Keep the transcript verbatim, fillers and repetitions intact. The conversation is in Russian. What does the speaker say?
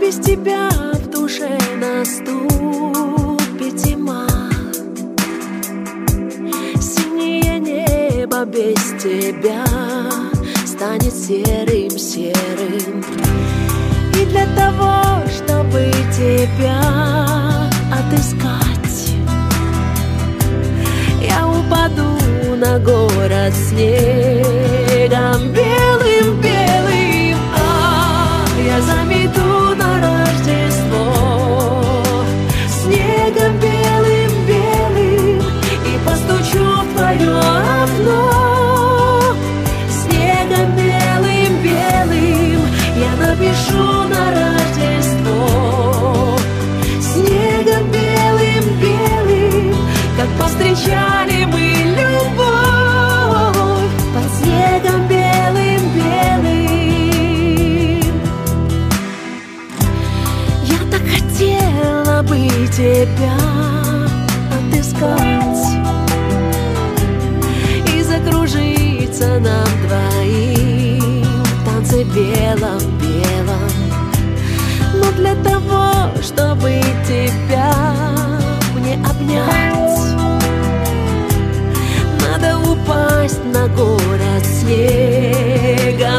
без тебя в душе наступит зима. Синее небо без тебя станет серым-серым. И для того, чтобы тебя отыскать, я упаду на город снегом белым-белым. А я замету на Рождество снегом белым-белым и постучу в твое окно снегом белым-белым. Я напишу на Рождество снегом белым-белым, как повстречали мы любовь под снегом белым-белым. Я так хотела бы тебя отыскать и закружиться нам двоим в танце белом-белом. Но для того, чтобы тебя мне обнять, надо упасть на город снегом